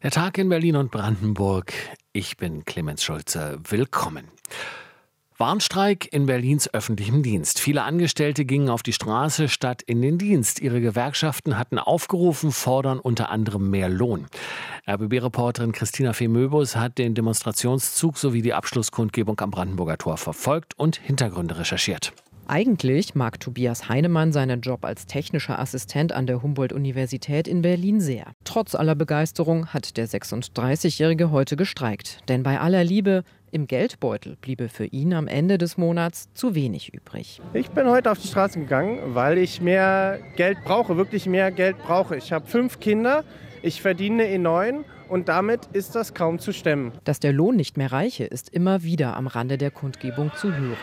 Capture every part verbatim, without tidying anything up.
Der Tag in Berlin und Brandenburg. Ich bin Clemens Schulze. Willkommen. Warnstreik in Berlins öffentlichem Dienst. Viele Angestellte gingen auf die Straße statt in den Dienst. Ihre Gewerkschaften hatten aufgerufen, fordern unter anderem mehr Lohn. R B B-Reporterin Christina Fee-Möbus hat den Demonstrationszug sowie die Abschlusskundgebung am Brandenburger Tor verfolgt und Hintergründe recherchiert. Eigentlich mag Tobias Heinemann seinen Job als technischer Assistent an der Humboldt-Universität in Berlin sehr. Trotz aller Begeisterung hat der sechsunddreißigjährige heute gestreikt. Denn bei aller Liebe, im Geldbeutel bliebe für ihn am Ende des Monats zu wenig übrig. Ich bin heute auf die Straße gegangen, weil ich mehr Geld brauche, wirklich mehr Geld brauche. Ich habe fünf Kinder, ich verdiene E neun und damit ist das kaum zu stemmen. Dass der Lohn nicht mehr reiche, ist immer wieder am Rande der Kundgebung zu hören.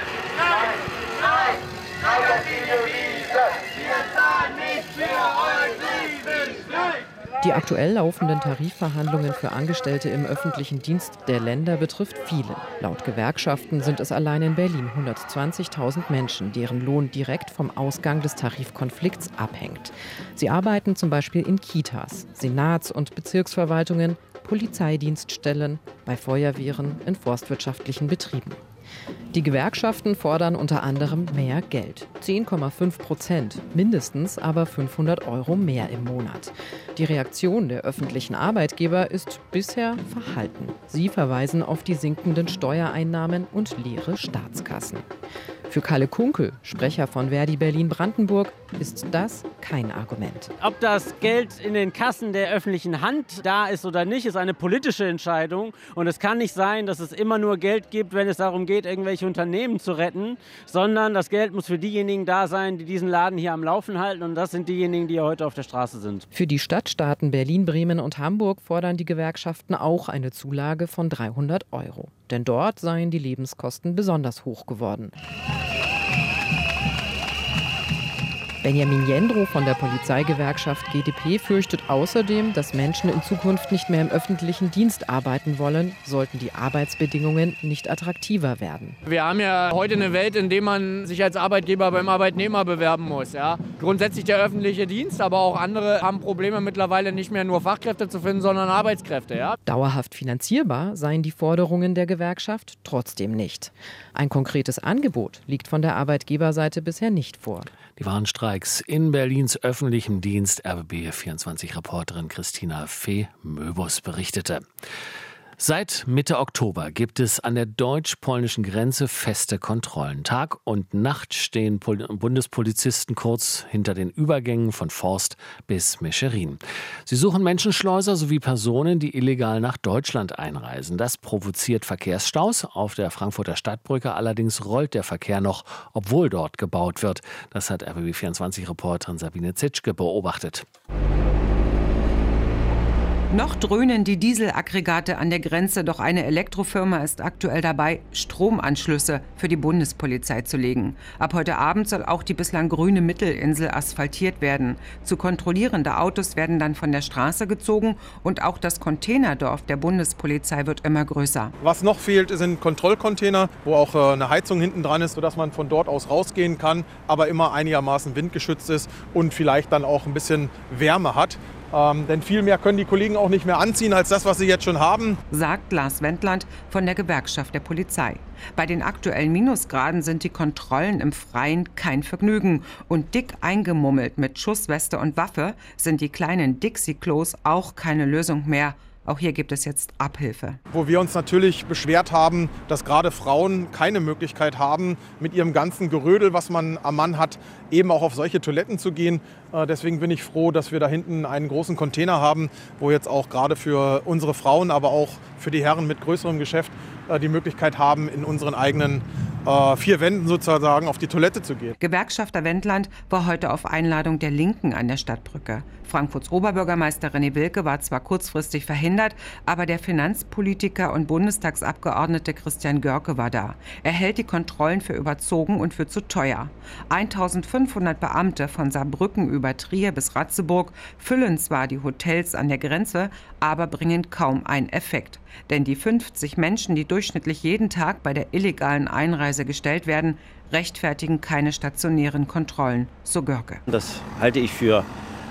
Die aktuell laufenden Tarifverhandlungen für Angestellte im öffentlichen Dienst der Länder betrifft viele. Laut Gewerkschaften sind es allein in Berlin hundertzwanzigtausend Menschen, deren Lohn direkt vom Ausgang des Tarifkonflikts abhängt. Sie arbeiten zum Beispiel in Kitas, Senats- und Bezirksverwaltungen, Polizeidienststellen, bei Feuerwehren, in forstwirtschaftlichen Betrieben. Die Gewerkschaften fordern unter anderem mehr Geld. zehn Komma fünf Prozent, mindestens aber fünfhundert Euro mehr im Monat. Die Reaktion der öffentlichen Arbeitgeber ist bisher verhalten. Sie verweisen auf die sinkenden Steuereinnahmen und leere Staatskassen. Für Kalle Kunkel, Sprecher von Verdi Berlin-Brandenburg, ist das kein Argument. Ob das Geld in den Kassen der öffentlichen Hand da ist oder nicht, ist eine politische Entscheidung. Und es kann nicht sein, dass es immer nur Geld gibt, wenn es darum geht, irgendwelche Unternehmen zu retten, sondern das Geld muss für diejenigen da sein, die diesen Laden hier am Laufen halten. Und das sind diejenigen, die heute auf der Straße sind. Für die Stadtstaaten Berlin, Bremen und Hamburg fordern die Gewerkschaften auch eine Zulage von dreihundert Euro. Denn dort seien die Lebenskosten besonders hoch geworden. Benjamin Jendrow von der Polizeigewerkschaft G d P fürchtet außerdem, dass Menschen in Zukunft nicht mehr im öffentlichen Dienst arbeiten wollen, sollten die Arbeitsbedingungen nicht attraktiver werden. Wir haben ja heute eine Welt, in der man sich als Arbeitgeber beim Arbeitnehmer bewerben muss. Ja? Grundsätzlich der öffentliche Dienst, aber auch andere haben Probleme mittlerweile nicht mehr nur Fachkräfte zu finden, sondern Arbeitskräfte. Ja? Dauerhaft finanzierbar seien die Forderungen der Gewerkschaft trotzdem nicht. Ein konkretes Angebot liegt von der Arbeitgeberseite bisher nicht vor. Die Warnstreiks in Berlins öffentlichem Dienst. R B B vierundzwanzig-Reporterin Christina Fee-Möbus berichtete. Seit Mitte Oktober gibt es an der deutsch-polnischen Grenze feste Kontrollen. Tag und Nacht stehen Bundespolizisten kurz hinter den Übergängen von Forst bis Mescherin. Sie suchen Menschenschleuser sowie Personen, die illegal nach Deutschland einreisen. Das provoziert Verkehrsstaus. Auf der Frankfurter Stadtbrücke allerdings rollt der Verkehr noch, obwohl dort gebaut wird. Das hat R B B vierundzwanzig-Reporterin Sabine Zitschke beobachtet. Noch dröhnen die Dieselaggregate an der Grenze, doch eine Elektrofirma ist aktuell dabei, Stromanschlüsse für die Bundespolizei zu legen. Ab heute Abend soll auch die bislang grüne Mittelinsel asphaltiert werden. Zu kontrollierende Autos werden dann von der Straße gezogen und auch das Containerdorf der Bundespolizei wird immer größer. Was noch fehlt, sind Kontrollcontainer, wo auch eine Heizung hinten dran ist, sodass man von dort aus rausgehen kann, aber immer einigermaßen windgeschützt ist und vielleicht dann auch ein bisschen Wärme hat. Ähm, denn viel mehr können die Kollegen auch nicht mehr anziehen als das, was sie jetzt schon haben. Sagt Lars Wendland von der Gewerkschaft der Polizei. Bei den aktuellen Minusgraden sind die Kontrollen im Freien kein Vergnügen. Und dick eingemummelt mit Schussweste und Waffe sind die kleinen Dixie-Klos auch keine Lösung mehr. Auch hier gibt es jetzt Abhilfe. Wo wir uns natürlich beschwert haben, dass gerade Frauen keine Möglichkeit haben, mit ihrem ganzen Gerödel, was man am Mann hat, eben auch auf solche Toiletten zu gehen. Deswegen bin ich froh, dass wir da hinten einen großen Container haben, wo jetzt auch gerade für unsere Frauen, aber auch für die Herren mit größerem Geschäft die Möglichkeit haben, in unseren eigenen äh, vier Wänden sozusagen auf die Toilette zu gehen. Gewerkschafter Wendland war heute auf Einladung der Linken an der Stadtbrücke. Frankfurts Oberbürgermeister René Wilke war zwar kurzfristig verhindert, aber der Finanzpolitiker und Bundestagsabgeordnete Christian Görke war da. Er hält die Kontrollen für überzogen und für zu teuer. eintausendfünfhundert Beamte von Saarbrücken über Trier bis Ratzeburg füllen zwar die Hotels an der Grenze, aber bringen kaum einen Effekt. Denn die fünfzig Menschen, die durchschnittlich jeden Tag bei der illegalen Einreise gestellt werden, rechtfertigen keine stationären Kontrollen, so Görke. Das halte ich für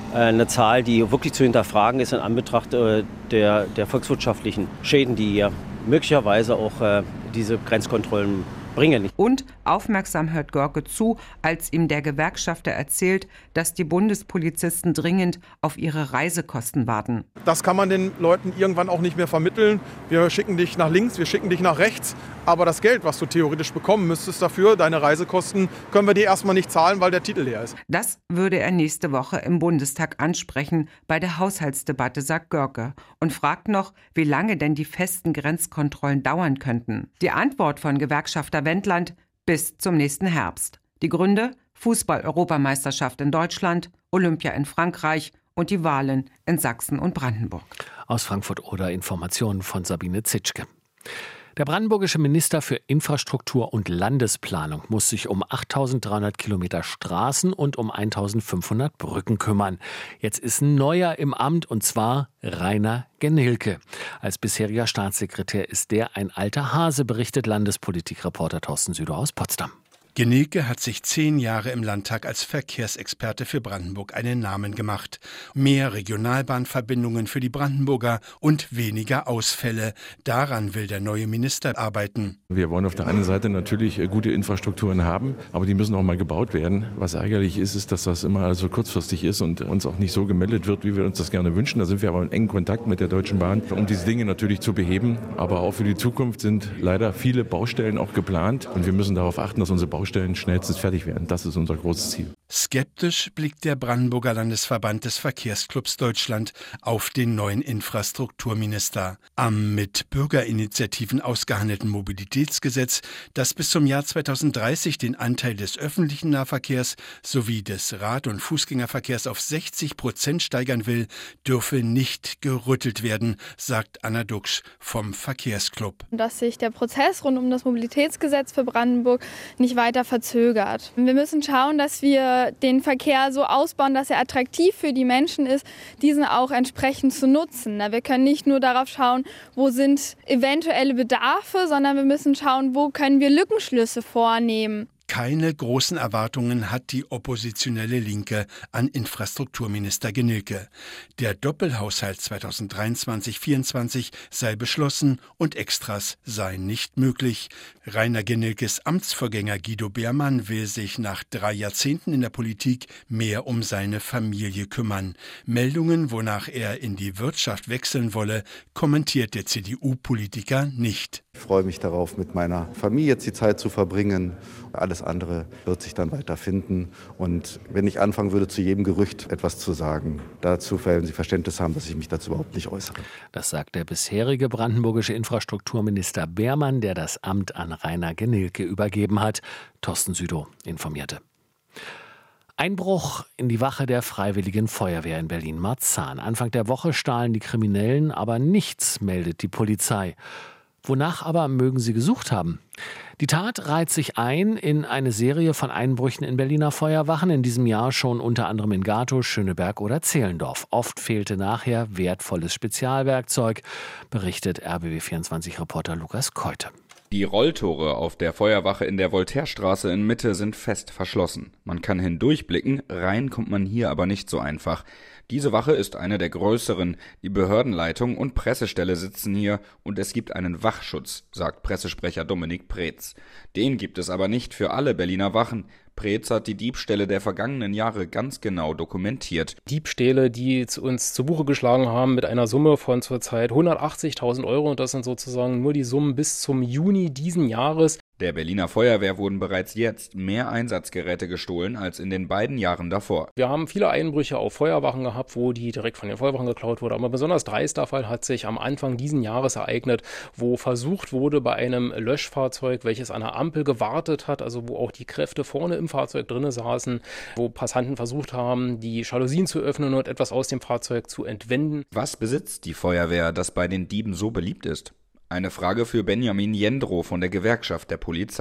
eine Zahl, die wirklich zu hinterfragen ist in Anbetracht der, der volkswirtschaftlichen Schäden, die ja möglicherweise auch äh, diese Grenzkontrollen bringen. Und aufmerksam hört Görke zu, als ihm der Gewerkschafter erzählt, dass die Bundespolizisten dringend auf ihre Reisekosten warten. Das kann man den Leuten irgendwann auch nicht mehr vermitteln. Wir schicken dich nach links, wir schicken dich nach rechts. Aber das Geld, was du theoretisch bekommen müsstest dafür, deine Reisekosten, können wir dir erstmal nicht zahlen, weil der Titel leer ist. Das würde er nächste Woche im Bundestag ansprechen, bei der Haushaltsdebatte, sagt Görke. Und fragt noch, wie lange denn die festen Grenzkontrollen dauern könnten. Die Antwort von Gewerkschafter Wendland: bis zum nächsten Herbst. Die Gründe: Fußball-Europameisterschaft in Deutschland, Olympia in Frankreich und die Wahlen in Sachsen und Brandenburg. Aus Frankfurt oder Informationen von Sabine Zitschke. Der brandenburgische Minister für Infrastruktur und Landesplanung muss sich um achttausenddreihundert Kilometer Straßen und um eintausendfünfhundert Brücken kümmern. Jetzt ist ein neuer im Amt, und zwar Rainer Genilke. Als bisheriger Staatssekretär ist der ein alter Hase, berichtet Landespolitikreporter Thorsten Süder aus Potsdam. Genilke hat sich zehn Jahre im Landtag als Verkehrsexperte für Brandenburg einen Namen gemacht. Mehr Regionalbahnverbindungen für die Brandenburger und weniger Ausfälle. Daran will der neue Minister arbeiten. Wir wollen auf der einen Seite natürlich gute Infrastrukturen haben, aber die müssen auch mal gebaut werden. Was ärgerlich ist, ist, dass das immer so kurzfristig ist und uns auch nicht so gemeldet wird, wie wir uns das gerne wünschen. Da sind wir aber in engem Kontakt mit der Deutschen Bahn, um diese Dinge natürlich zu beheben. Aber auch für die Zukunft sind leider viele Baustellen auch geplant und wir müssen darauf achten, dass unsere Baustellen schnellstens fertig werden. Das ist unser großes Ziel. Skeptisch blickt der Brandenburger Landesverband des Verkehrsclubs Deutschland auf den neuen Infrastrukturminister. Am mit Bürgerinitiativen ausgehandelten Mobilitätsgesetz, das bis zum Jahr zweitausenddreißig den Anteil des öffentlichen Nahverkehrs sowie des Rad- und Fußgängerverkehrs auf sechzig Prozent steigern will, dürfe nicht gerüttelt werden, sagt Anna Duxch vom Verkehrsclub. Dass sich der Prozess rund um das Mobilitätsgesetz für Brandenburg nicht weiter verzögert. Wir müssen schauen, dass wir den Verkehr so ausbauen, dass er attraktiv für die Menschen ist, diesen auch entsprechend zu nutzen. Wir können nicht nur darauf schauen, wo sind eventuelle Bedarfe, sondern wir müssen schauen, wo können wir Lückenschlüsse vornehmen. Keine großen Erwartungen hat die oppositionelle Linke an Infrastrukturminister Genilke. Der Doppelhaushalt zweitausenddreiundzwanzig vierundzwanzig sei beschlossen und Extras seien nicht möglich. Rainer Genilkes Amtsvorgänger Guido Beermann will sich nach drei Jahrzehnten in der Politik mehr um seine Familie kümmern. Meldungen, wonach er in die Wirtschaft wechseln wolle, kommentiert der C D U-Politiker nicht. Ich freue mich darauf, mit meiner Familie jetzt die Zeit zu verbringen. Alles andere wird sich dann weiter finden. Und wenn ich anfangen würde, zu jedem Gerücht etwas zu sagen, dazu werden Sie Verständnis haben, dass ich mich dazu überhaupt nicht äußere. Das sagt der bisherige brandenburgische Infrastrukturminister Beermann, der das Amt an Rainer Genilke übergeben hat. Thorsten Südow informierte. Einbruch in die Wache der Freiwilligen Feuerwehr in Berlin-Marzahn. Anfang der Woche stahlen die Kriminellen, aber nichts meldet die Polizei. Wonach aber mögen sie gesucht haben? Die Tat reiht sich ein in eine Serie von Einbrüchen in Berliner Feuerwachen, in diesem Jahr schon unter anderem in Gatow, Schöneberg oder Zehlendorf. Oft fehlte nachher wertvolles Spezialwerkzeug, berichtet R B B vierundzwanzig-Reporter Lukas Keute. Die Rolltore auf der Feuerwache in der Voltaire-Straße in Mitte sind fest verschlossen. Man kann hindurchblicken, rein kommt man hier aber nicht so einfach. Diese Wache ist eine der größeren. Die Behördenleitung und Pressestelle sitzen hier und es gibt einen Wachschutz, sagt Pressesprecher Dominik Preetz. Den gibt es aber nicht für alle Berliner Wachen. Preetz hat die Diebstähle der vergangenen Jahre ganz genau dokumentiert. Diebstähle, die uns zu Buche geschlagen haben mit einer Summe von zurzeit hundertachtzigtausend Euro. Und das sind sozusagen nur die Summen bis zum Juni diesen Jahres. Der Berliner Feuerwehr wurden bereits jetzt mehr Einsatzgeräte gestohlen als in den beiden Jahren davor. Wir haben viele Einbrüche auf Feuerwachen gehabt, wo die direkt von den Feuerwachen geklaut wurde. Aber ein besonders dreister Fall hat sich am Anfang diesen Jahres ereignet, wo versucht wurde, bei einem Löschfahrzeug, welches an der Ampel gewartet hat, also wo auch die Kräfte vorne im Fahrzeug drin saßen, wo Passanten versucht haben, die Jalousien zu öffnen und etwas aus dem Fahrzeug zu entwenden. Was besitzt die Feuerwehr, das bei den Dieben so beliebt ist? Eine Frage für Benjamin Jendrow von der Gewerkschaft der Polizei.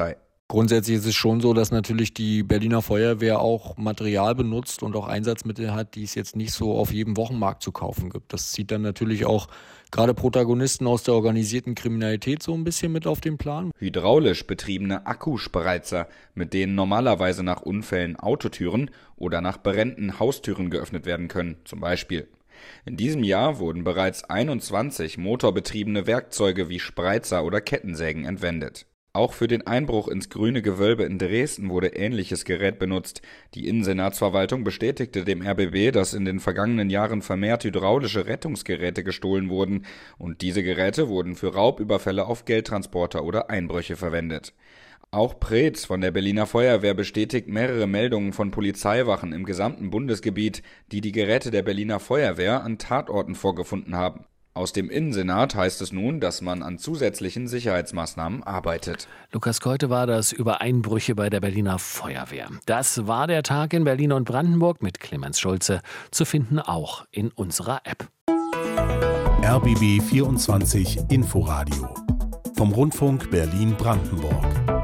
Grundsätzlich ist es schon so, dass natürlich die Berliner Feuerwehr auch Material benutzt und auch Einsatzmittel hat, die es jetzt nicht so auf jedem Wochenmarkt zu kaufen gibt. Das zieht dann natürlich auch gerade Protagonisten aus der organisierten Kriminalität so ein bisschen mit auf den Plan. Hydraulisch betriebene Akkuspreizer, mit denen normalerweise nach Unfällen Autotüren oder nach Bränden Haustüren geöffnet werden können, zum Beispiel. In diesem Jahr wurden bereits einundzwanzig motorbetriebene Werkzeuge wie Spreizer oder Kettensägen entwendet. Auch für den Einbruch ins Grüne Gewölbe in Dresden wurde ähnliches Gerät benutzt. Die Innensenatsverwaltung bestätigte dem R B B, dass in den vergangenen Jahren vermehrt hydraulische Rettungsgeräte gestohlen wurden und diese Geräte wurden für Raubüberfälle auf Geldtransporter oder Einbrüche verwendet. Auch Preetz von der Berliner Feuerwehr bestätigt mehrere Meldungen von Polizeiwachen im gesamten Bundesgebiet, die die Geräte der Berliner Feuerwehr an Tatorten vorgefunden haben. Aus dem Innensenat heißt es nun, dass man an zusätzlichen Sicherheitsmaßnahmen arbeitet. Lukas Keute war das über Einbrüche bei der Berliner Feuerwehr. Das war der Tag in Berlin und Brandenburg mit Clemens Schulze, zu finden auch in unserer App. R B B vierundzwanzig Inforadio vom Rundfunk Berlin-Brandenburg.